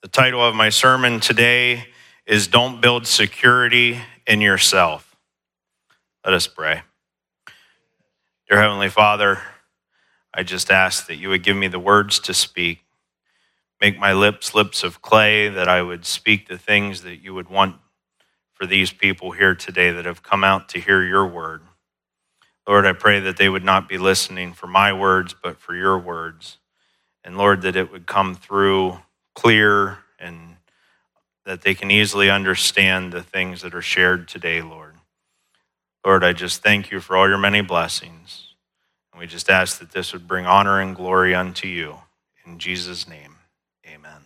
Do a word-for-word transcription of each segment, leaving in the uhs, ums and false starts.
The title of my sermon today is Don't Build Security in Yourself. Let us pray. Dear Heavenly Father, I just ask that you would give me the words to speak. Make my lips lips of clay, that I would speak the things that you would want for these people here today that have come out to hear your word. Lord, I pray that they would not be listening for my words, but for your words. And Lord, that it would come through clear and that they can easily understand the things that are shared today, Lord. Lord, I just thank you for all your many blessings. And we just ask that this would bring honor and glory unto you. In Jesus' name, amen.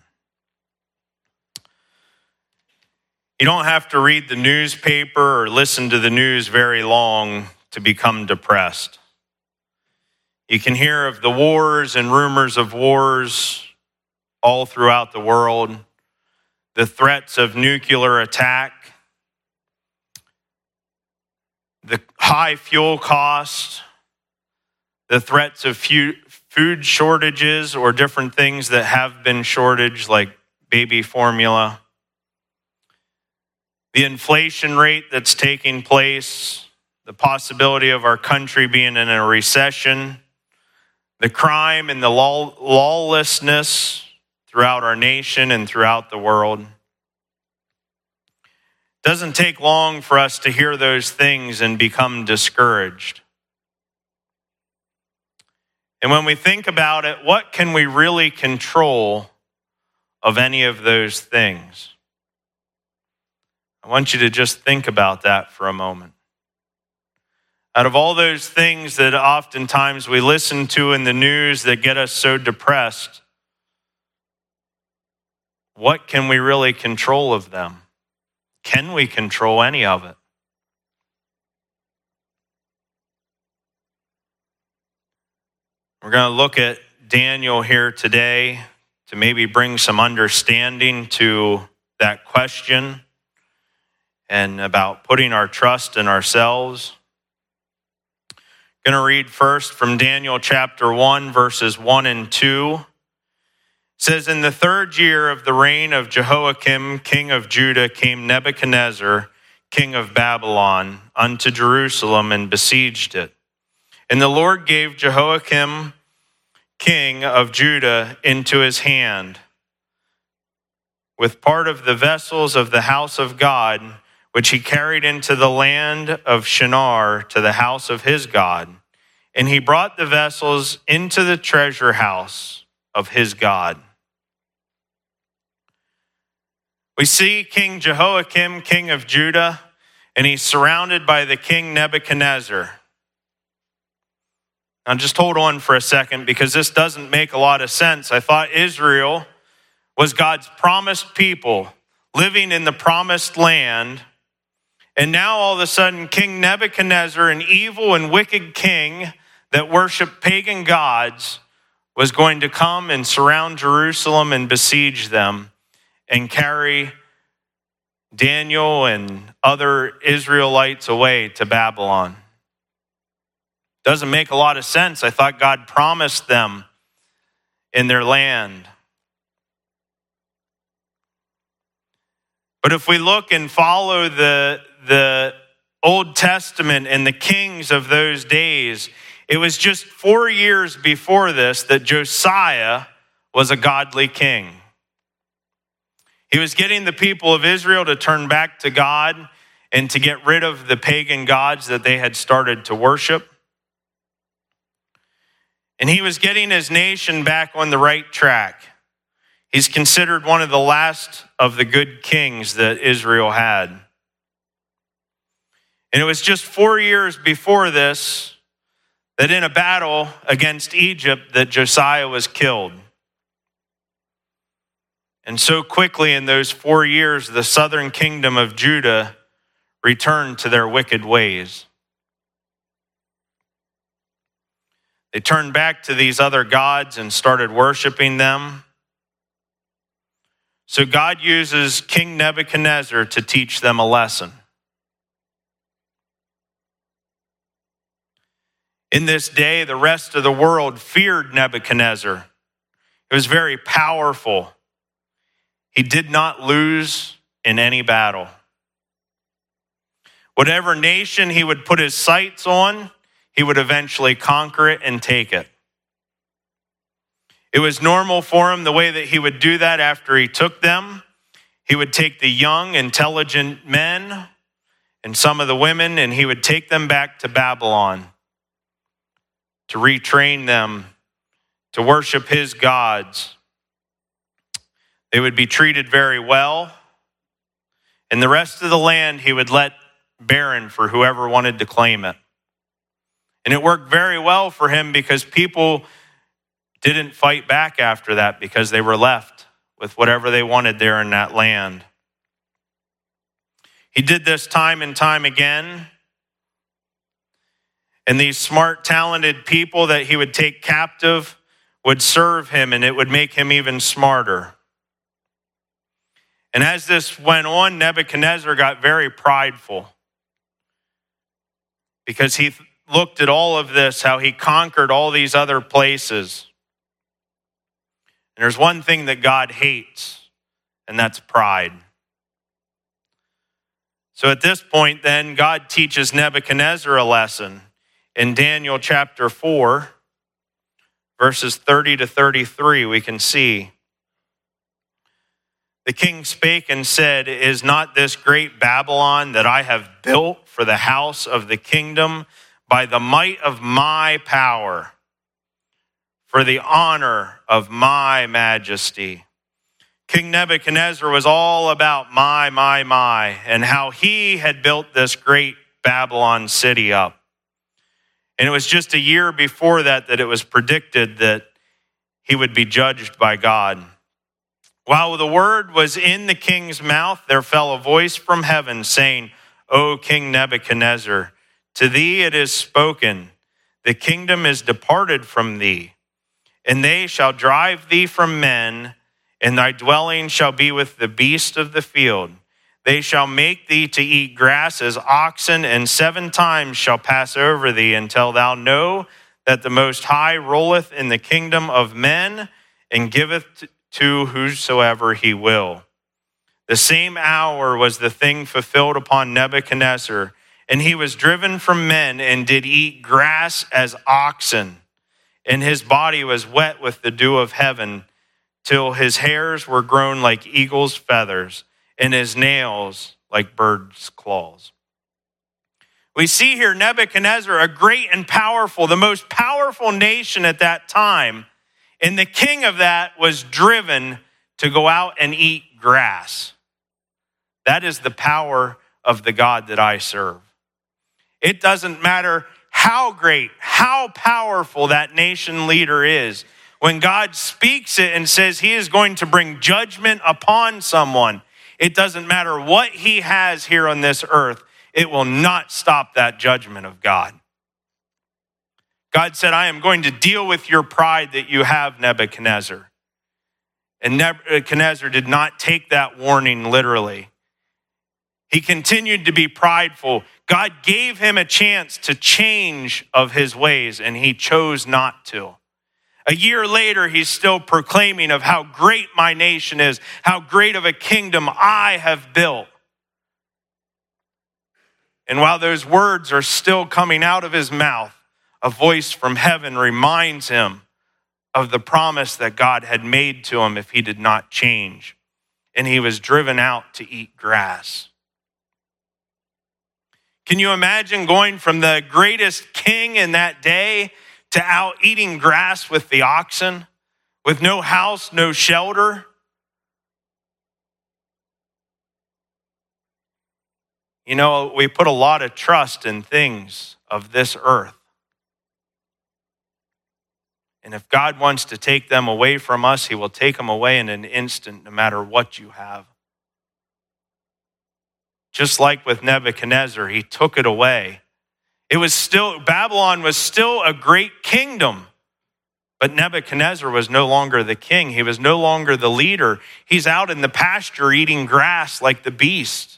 You don't have to read the newspaper or listen to the news very long to become depressed. You can hear of the wars and rumors of wars all throughout the world, the threats of nuclear attack, the high fuel costs, the threats of food shortages or different things that have been shortage, like baby formula, the inflation rate that's taking place, the possibility of our country being in a recession, the crime and the law- lawlessness throughout our nation and throughout the world. It doesn't take long for us to hear those things and become discouraged. And when we think about it, what can we really control of any of those things? I want you to just think about that for a moment. Out of all those things that oftentimes we listen to in the news that get us so depressed, what can we really control of them? Can we control any of it? We're going to look at Daniel here today to maybe bring some understanding to that question and about putting our trust in ourselves. I'm going to read first from Daniel chapter one, verses one and two. It says, in the third year of the reign of Jehoiakim, king of Judah, came Nebuchadnezzar, king of Babylon, unto Jerusalem and besieged it. And the Lord gave Jehoiakim, king of Judah, into his hand, with part of the vessels of the house of God, which he carried into the land of Shinar to the house of his God. And he brought the vessels into the treasure house of his God. We see King Jehoiakim, king of Judah, and he's surrounded by the king Nebuchadnezzar. Now just hold on for a second, because this doesn't make a lot of sense. I thought Israel was God's promised people living in the promised land. And now all of a sudden, King Nebuchadnezzar, an evil and wicked king that worshiped pagan gods, was going to come and surround Jerusalem and besiege them and carry Daniel and other Israelites away to Babylon. Doesn't make a lot of sense. I thought God promised them in their land. But if we look and follow the, the Old Testament and the kings of those days, it was just four years before this that Josiah was a godly king. He was getting the people of Israel to turn back to God and to get rid of the pagan gods that they had started to worship. And he was getting his nation back on the right track. He's considered one of the last of the good kings that Israel had. And it was just four years before this that in a battle against Egypt that Josiah was killed. And so quickly in those four years, the southern kingdom of Judah returned to their wicked ways. They turned back to these other gods and started worshiping them. So God uses King Nebuchadnezzar to teach them a lesson. In this day, the rest of the world feared Nebuchadnezzar. It was very powerful. He did not lose in any battle. Whatever nation he would put his sights on, he would eventually conquer it and take it. It was normal for him the way that he would do that after he took them. He would take the young, intelligent men and some of the women, and he would take them back to Babylon to retrain them to worship his gods. They would be treated very well. And the rest of the land he would let barren for whoever wanted to claim it. And it worked very well for him because people didn't fight back after that because they were left with whatever they wanted there in that land. He did this time and time again. And these smart, talented people that he would take captive would serve him, and it would make him even smarter. And as this went on, Nebuchadnezzar got very prideful because he looked at all of this, how he conquered all these other places. And there's one thing that God hates, and that's pride. So at this point, then, God teaches Nebuchadnezzar a lesson. In Daniel chapter four, verses thirty to thirty-three, we can see, the king spake and said, Is not this great Babylon that I have built for the house of the kingdom by the might of my power, for the honor of my majesty? King Nebuchadnezzar was all about my, my, my, and how he had built this great Babylon city up. And it was just a year before that that it was predicted that he would be judged by God. While the word was in the king's mouth, there fell a voice from heaven saying, O King Nebuchadnezzar, to thee it is spoken, the kingdom is departed from thee, and they shall drive thee from men, and thy dwelling shall be with the beasts of the field. They shall make thee to eat grass as oxen, and seven times shall pass over thee until thou know that the Most High ruleth in the kingdom of men and giveth to whosoever he will. The same hour was the thing fulfilled upon Nebuchadnezzar, and he was driven from men and did eat grass as oxen, and his body was wet with the dew of heaven, till his hairs were grown like eagle's feathers, and his nails like birds' claws. We see here Nebuchadnezzar, a great and powerful, the most powerful nation at that time, and the king of that was driven to go out and eat grass. That is the power of the God that I serve. It doesn't matter how great, how powerful that nation leader is. When God speaks it and says he is going to bring judgment upon someone, it doesn't matter what he has here on this earth. It will not stop that judgment of God. God said, I am going to deal with your pride that you have, Nebuchadnezzar. And Nebuchadnezzar did not take that warning literally. He continued to be prideful. God gave him a chance to change of his ways, and he chose not to. A year later, he's still proclaiming of how great my nation is, how great of a kingdom I have built. And while those words are still coming out of his mouth, a voice from heaven reminds him of the promise that God had made to him if he did not change. And he was driven out to eat grass. Can you imagine going from the greatest king in that day to out eating grass with the oxen, with no house, no shelter? You know, we put a lot of trust in things of this earth. And if God wants to take them away from us, he will take them away in an instant, no matter what you have. Just like with Nebuchadnezzar, he took it away. It was still, Babylon was still a great kingdom, but Nebuchadnezzar was no longer the king. He was no longer the leader. He's out in the pasture eating grass like the beast.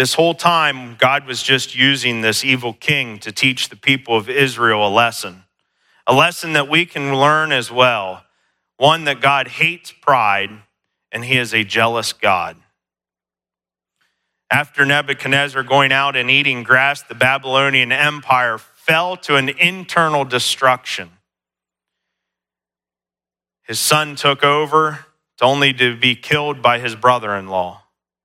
this whole time, God was just using this evil king to teach the people of Israel a lesson, a lesson that we can learn as well, one that God hates pride, and he is a jealous God. After Nebuchadnezzar going out and eating grass, the Babylonian Empire fell to an internal destruction. His son took over, only to be killed by his brother-in-law.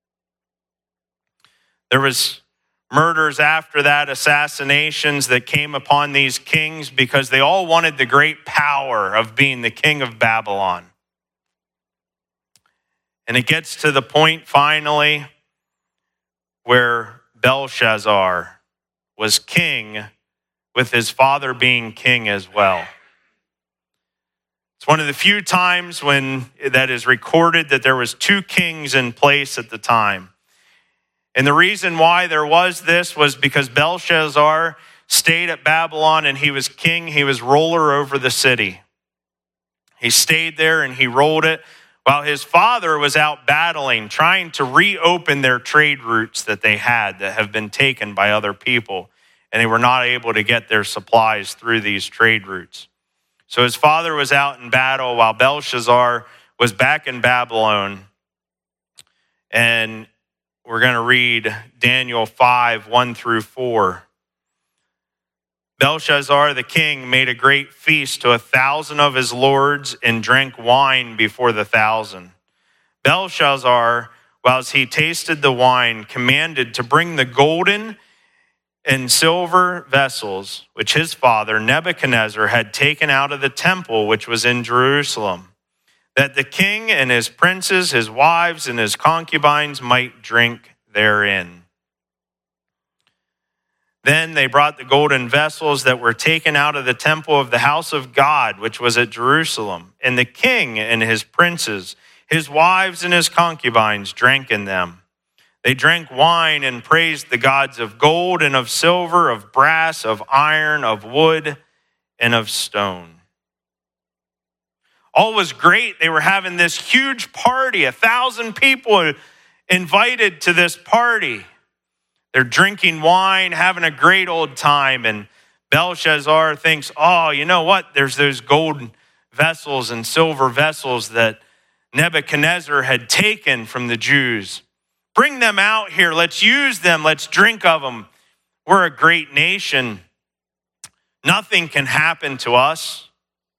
There was murders after that, assassinations that came upon these kings because they all wanted the great power of being the king of Babylon. And it gets to the point finally where Belshazzar was king with his father being king as well. It's one of the few times when that is recorded that there was two kings in place at the time. And the reason why there was this was because Belshazzar stayed at Babylon and he was king. He was ruler over the city. He stayed there and he ruled it while his father was out battling, trying to reopen their trade routes that they had that have been taken by other people. And they were not able to get their supplies through these trade routes. So his father was out in battle while Belshazzar was back in Babylon. And we're going to read Daniel five, one through four. Belshazzar the king made a great feast to a thousand of his lords and drank wine before the thousand. Belshazzar, whilst he tasted the wine, commanded to bring the golden and silver vessels, which his father Nebuchadnezzar had taken out of the temple which was in Jerusalem, that the king and his princes, his wives, and his concubines might drink therein. Then they brought the golden vessels that were taken out of the temple of the house of God, which was at Jerusalem, and the king and his princes, his wives, and his concubines drank in them. They drank wine and praised the gods of gold and of silver, of brass, of iron, of wood, and of stone. All was great. They were having this huge party, a thousand people invited to this party. They're drinking wine, having a great old time. And Belshazzar thinks, oh, you know what? There's those gold vessels and silver vessels that Nebuchadnezzar had taken from the Jews. Bring them out here. Let's use them. Let's drink of them. We're a great nation. Nothing can happen to us.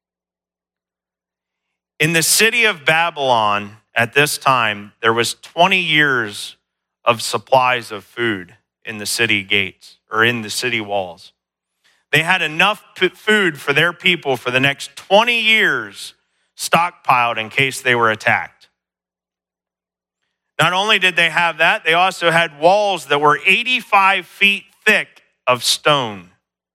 In the city of Babylon at this time, there was twenty years of supplies of food in the city gates or in the city walls. They had enough food for their people for the next twenty years stockpiled in case they were attacked. Not only did they have that, they also had walls that were eighty-five feet thick of stone.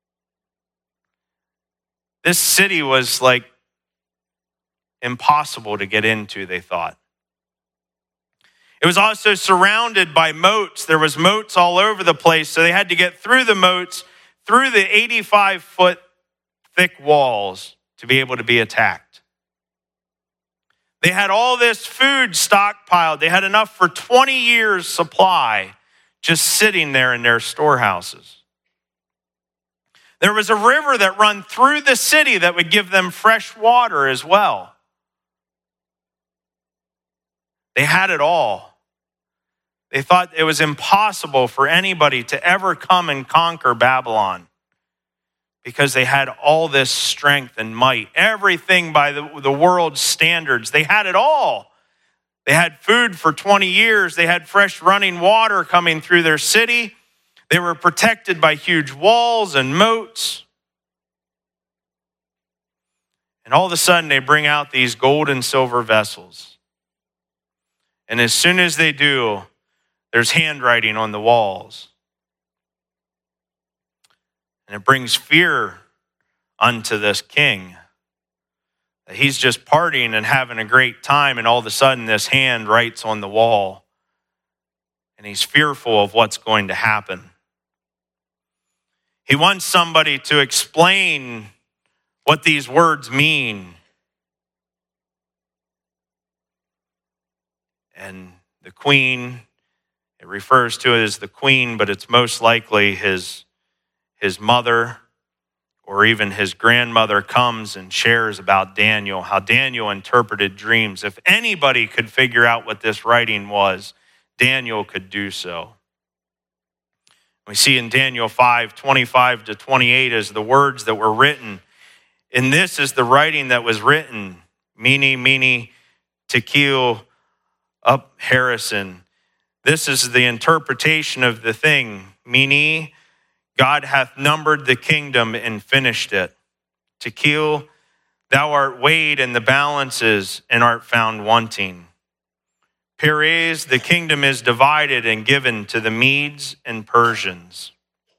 This city was like impossible to get into, they thought. It was also surrounded by moats. There was moats all over the place, so they had to get through the moats, through the eighty-five foot thick walls to be able to be attacked. They had all this food stockpiled. They had enough for twenty years' supply just sitting there in their storehouses. There was a river that ran through the city that would give them fresh water as well. They had it all. They thought it was impossible for anybody to ever come and conquer Babylon because they had all this strength and might. Everything by the, the world's standards. They had it all. They had food for twenty years. They had fresh running water coming through their city. They were protected by huge walls and moats. And all of a sudden, they bring out these gold and silver vessels. And as soon as they do, there's handwriting on the walls. And it brings fear unto this king. That he's just partying and having a great time, and all of a sudden this hand writes on the wall. And he's fearful of what's going to happen. He wants somebody to explain what these words mean. And the queen It refers to it as the queen, but it's most likely his, his mother or even his grandmother comes and shares about Daniel, how Daniel interpreted dreams. If anybody could figure out what this writing was, Daniel could do so. We see in Daniel five, twenty-five to twenty-eight as the words that were written. And this is the writing that was written. Mene, mene, tekel, up Harrison. This is the interpretation of the thing. Mene, God hath numbered the kingdom and finished it. Tekel, thou art weighed in the balances and art found wanting. Peres, the kingdom is divided and given to the Medes and Persians.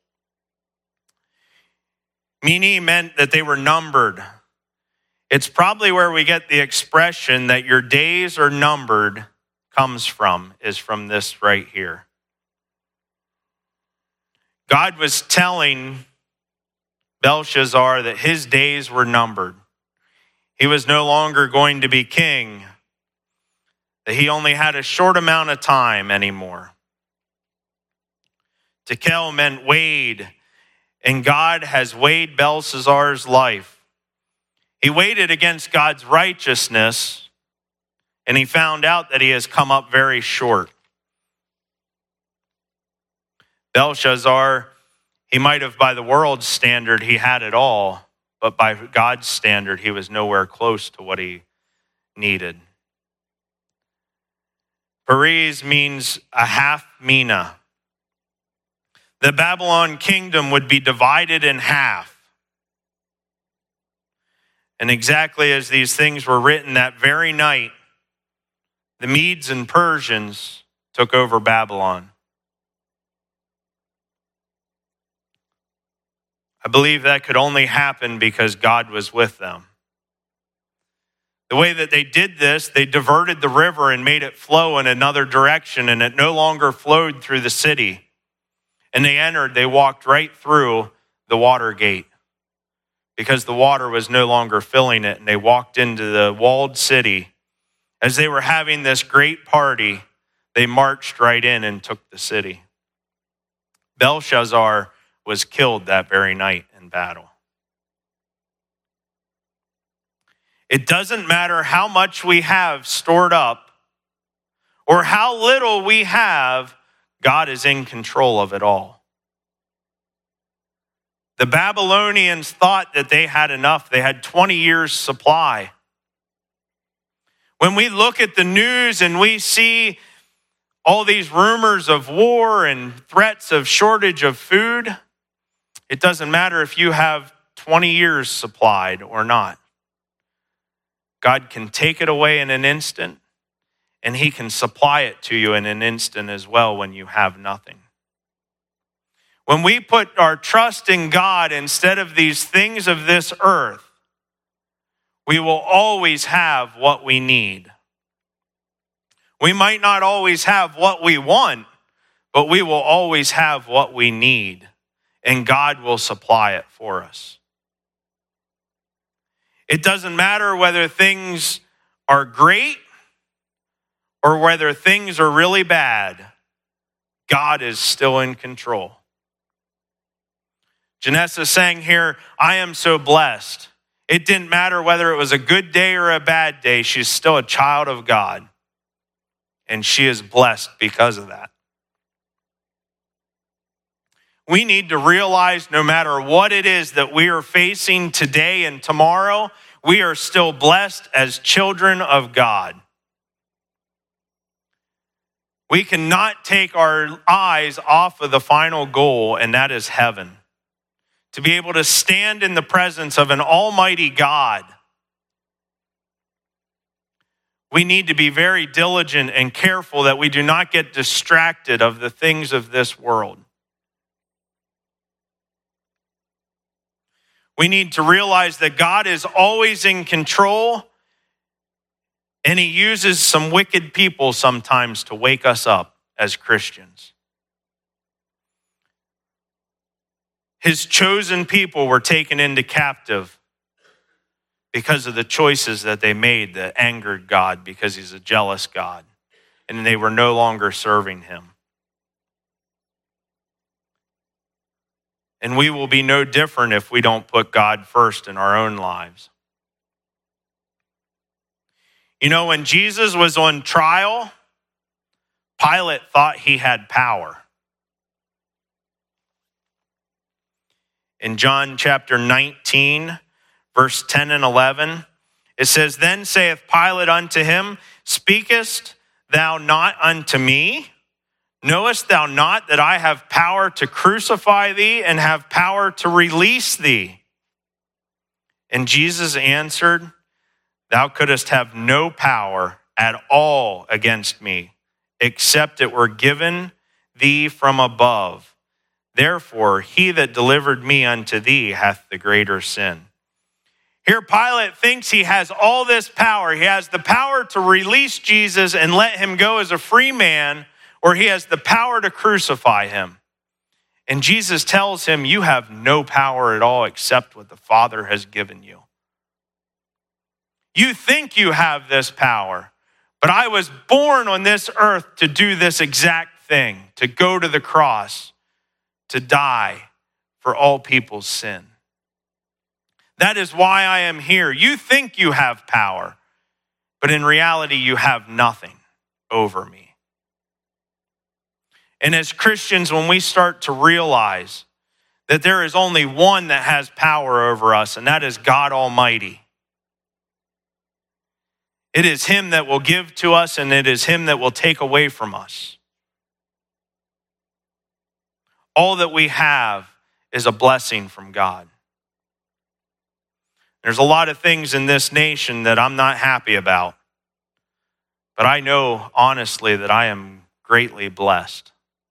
Mene meant that they were numbered. It's probably where we get the expression that your days are numbered comes from, is from this right here. God was telling Belshazzar that his days were numbered. He was no longer going to be king, that he only had a short amount of time anymore. Tekel meant weighed, and God has weighed Belshazzar's life. He weighed it against God's righteousness, and he found out that he has come up very short. Belshazzar, he might have, by the world's standard, he had it all, but by God's standard, he was nowhere close to what he needed. Peres means a half mina. The Babylon kingdom would be divided in half. And exactly as these things were written that very night, the Medes and Persians took over Babylon. I believe that could only happen because God was with them. The way that they did this, they diverted the river and made it flow in another direction, and it no longer flowed through the city. And they entered, they walked right through the water gate because the water was no longer filling it, and they walked into the walled city. As they were having this great party, they marched right in and took the city. Belshazzar was killed that very night in battle. It doesn't matter how much we have stored up or how little we have, God is in control of it all. The Babylonians thought that they had enough. They had twenty years supply. When we look at the news and we see all these rumors of war and threats of shortage of food, it doesn't matter if you have twenty years supplied or not. God can take it away in an instant, and he can supply it to you in an instant as well when you have nothing. When we put our trust in God instead of these things of this earth, we will always have what we need. We might not always have what we want, but we will always have what we need, and God will supply it for us. It doesn't matter whether things are great or whether things are really bad. God is still in control. Janessa sang here, I am so blessed. It didn't matter whether it was a good day or a bad day. She's still a child of God. And she is blessed because of that. We need to realize no matter what it is that we are facing today and tomorrow, we are still blessed as children of God. We cannot take our eyes off of the final goal, and that is heaven. To be able to stand in the presence of an almighty God, we need to be very diligent and careful that we do not get distracted of the things of this world. We need to realize that God is always in control, and he uses some wicked people sometimes to wake us up as Christians. His chosen people were taken into captive because of the choices that they made that angered God, because he's a jealous God, and they were no longer serving him. And we will be no different if we don't put God first in our own lives. You know, when Jesus was on trial, Pilate thought he had power. In John chapter nineteen, verse ten and eleven, it says, Then saith Pilate unto him, Speakest thou not unto me? Knowest thou not that I have power to crucify thee and have power to release thee? And Jesus answered, Thou couldst have no power at all against me, except it were given thee from above. Therefore, he that delivered me unto thee hath the greater sin. Here Pilate thinks he has all this power. He has the power to release Jesus and let him go as a free man, or he has the power to crucify him. And Jesus tells him, you have no power at all except what the Father has given you. You think you have this power, but I was born on this earth to do this exact thing, to go to the cross, to die for all people's sin. That is why I am here. You think you have power, but in reality, you have nothing over me. And as Christians, when we start to realize that there is only one that has power over us, and that is God Almighty. It is him that will give to us, and it is him that will take away from us. All that we have is a blessing from God. There's a lot of things in this nation that I'm not happy about, but I know honestly that I am greatly blessed.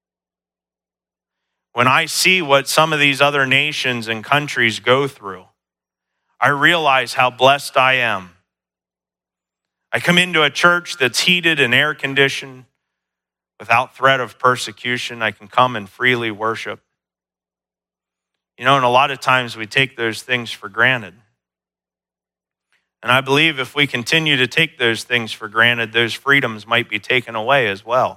When I see what some of these other nations and countries go through, I realize how blessed I am. I come into a church that's heated and air conditioned without threat of persecution. I can come and freely worship. You know, and a lot of times we take those things for granted. And I believe if we continue to take those things for granted, those freedoms might be taken away as well.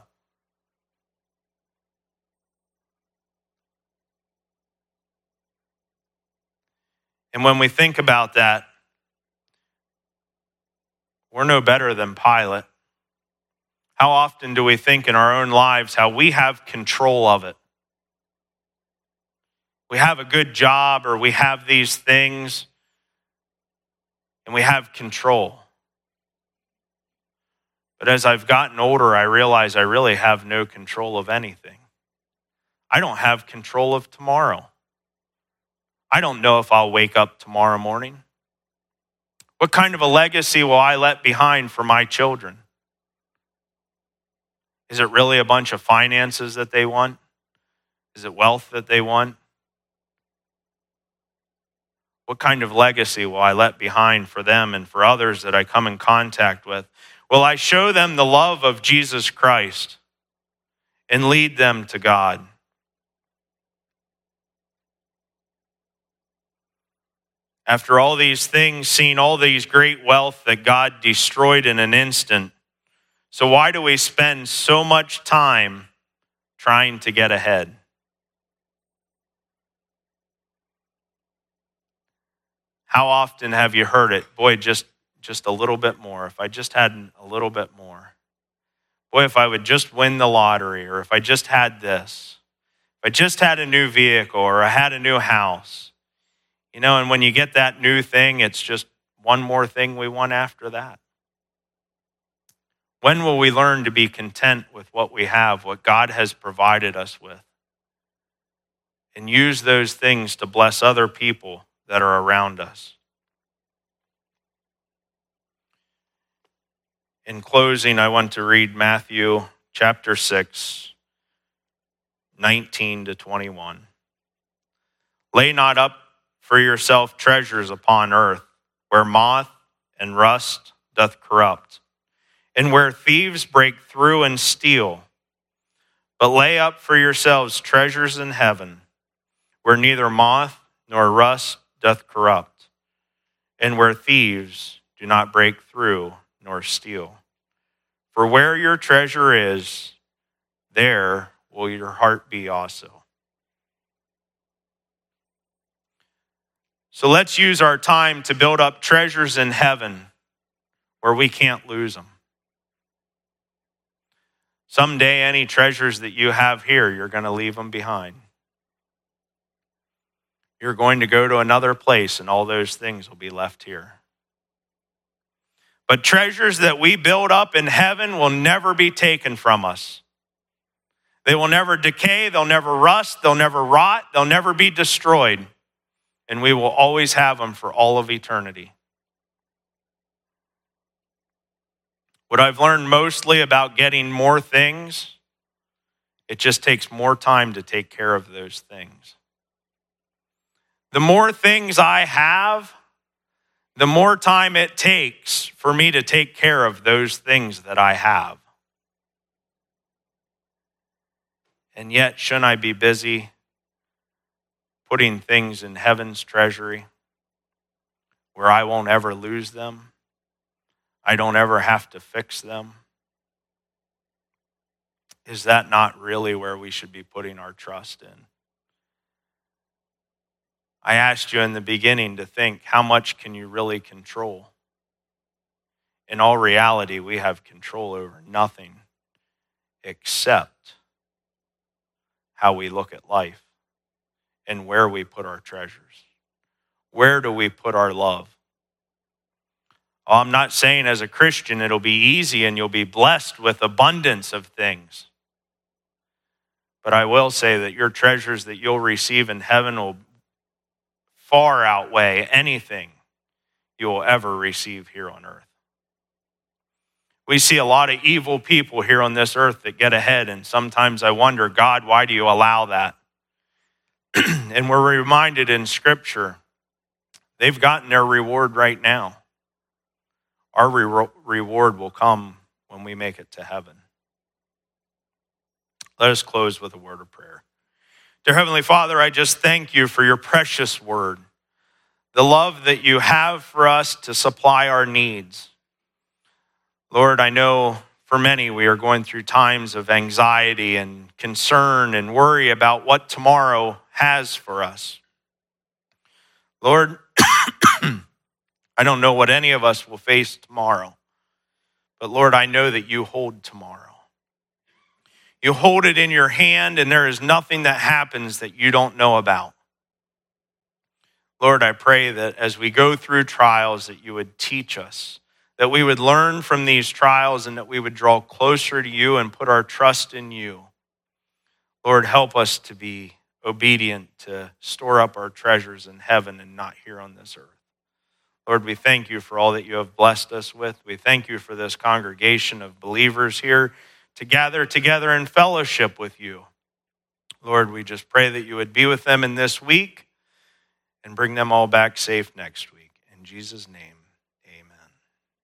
And when we think about that, we're no better than Pilate. How often do we think in our own lives how we have control of it? We have a good job or we have these things and we have control. But as I've gotten older, I realize I really have no control of anything. I don't have control of tomorrow. I don't know if I'll wake up tomorrow morning. What kind of a legacy will I let behind for my children? Is it really a bunch of finances that they want? Is it wealth that they want? What kind of legacy will I let behind for them and for others that I come in contact with? Will I show them the love of Jesus Christ and lead them to God? After all these things, seeing all these great wealth that God destroyed in an instant, so why do we spend so much time trying to get ahead? How often have you heard it? Boy, just, just a little bit more. If I just had a little bit more. Boy, if I would just win the lottery, or if I just had this. If I just had a new vehicle, or I had a new house. You know, and when you get that new thing, it's just one more thing we want after that. When will we learn to be content with what we have, what God has provided us with, and use those things to bless other people that are around us? In closing, I want to read Matthew chapter six, nineteen to twenty-one. Lay not up for yourself treasures upon earth, where moth and rust doth corrupt, and where thieves break through and steal. But lay up for yourselves treasures in heaven, where neither moth nor rust doth corrupt, and where thieves do not break through nor steal. For where your treasure is, there will your heart be also. So let's use our time to build up treasures in heaven where we can't lose them. Someday, any treasures that you have here, you're going to leave them behind. You're going to go to another place, and all those things will be left here. But treasures that we build up in heaven will never be taken from us. They will never decay, they'll never rust, they'll never rot, they'll never be destroyed. And we will always have them for all of eternity. What I've learned mostly about getting more things, it just takes more time to take care of those things. The more things I have, the more time it takes for me to take care of those things that I have. And yet, shouldn't I be busy putting things in heaven's treasury where I won't ever lose them? I don't ever have to fix them? Is that not really where we should be putting our trust in? I asked you in the beginning to think, how much can you really control? In all reality, we have control over nothing except how we look at life and where we put our treasures. Where do we put our love? Oh, I'm not saying as a Christian it'll be easy and you'll be blessed with abundance of things. But I will say that your treasures that you'll receive in heaven will far outweigh anything you will ever receive here on earth. We see a lot of evil people here on this earth that get ahead, and sometimes I wonder, God, why do you allow that? And we're reminded in Scripture, they've gotten their reward right now. Our re- reward will come when we make it to heaven. Let us close with a word of prayer. Dear Heavenly Father, I just thank you for your precious word, the love that you have for us to supply our needs. Lord, I know for many we are going through times of anxiety and concern and worry about what tomorrow has for us. Lord, I don't know what any of us will face tomorrow, but Lord, I know that you hold tomorrow. You hold it in your hand, and there is nothing that happens that you don't know about. Lord, I pray that as we go through trials, that you would teach us, that we would learn from these trials, and that we would draw closer to you and put our trust in you. Lord, help us to be obedient, to store up our treasures in heaven and not here on this earth. Lord, we thank you for all that you have blessed us with. We thank you for this congregation of believers here to gather together in fellowship with you. Lord, we just pray that you would be with them in this week and bring them all back safe next week. In Jesus' name.